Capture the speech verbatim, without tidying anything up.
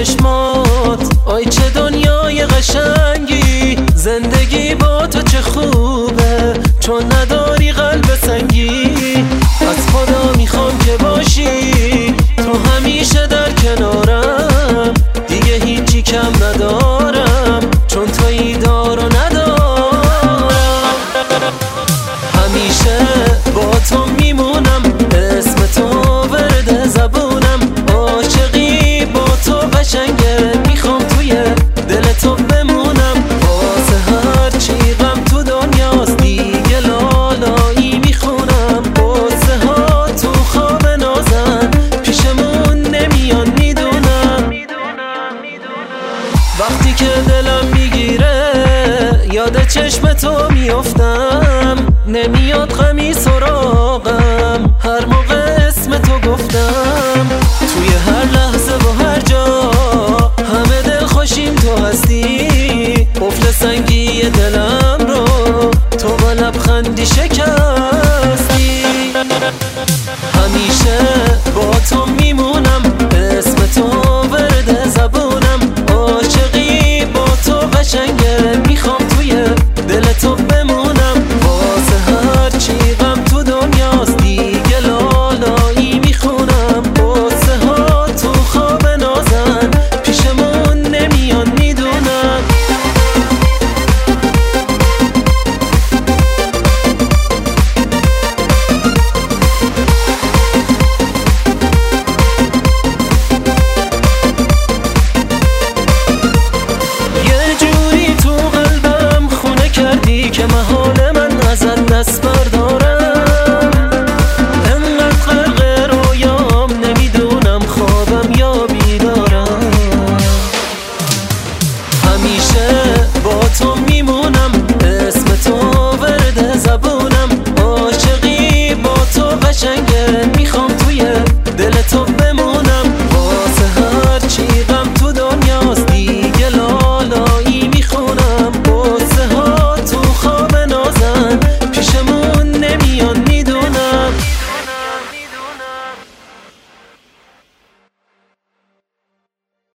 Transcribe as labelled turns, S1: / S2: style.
S1: چشمات، آی چه دنیای قشنگی. زندگی با تو چه خوبه چون نداری قلب سنگی. از خدا میخوام که باشی تو همیشه در کنارم، دیگه هیچی کم ندارم چون تویی دار و ندارم. همیشه با تو میمونم، اسم تو ورد زبونم. عاشقی با تو قشنگه، میخوام توی دل تو بمونم. واسه هر چی غم تو دنیاست دیگه لالایی میخونم. قصه ها تو خواب نازن پیشمون نمیان میدونم. وقتی که دلم میگیره یاد چشم تو میافتم، نمیاد غمی سراغم هر موقع اسم تو گفتم. توی هر لحظه و هر جا همه دل خوشیم تو هستی. قفل سنگی دلم رو تو با لبخندی شکن.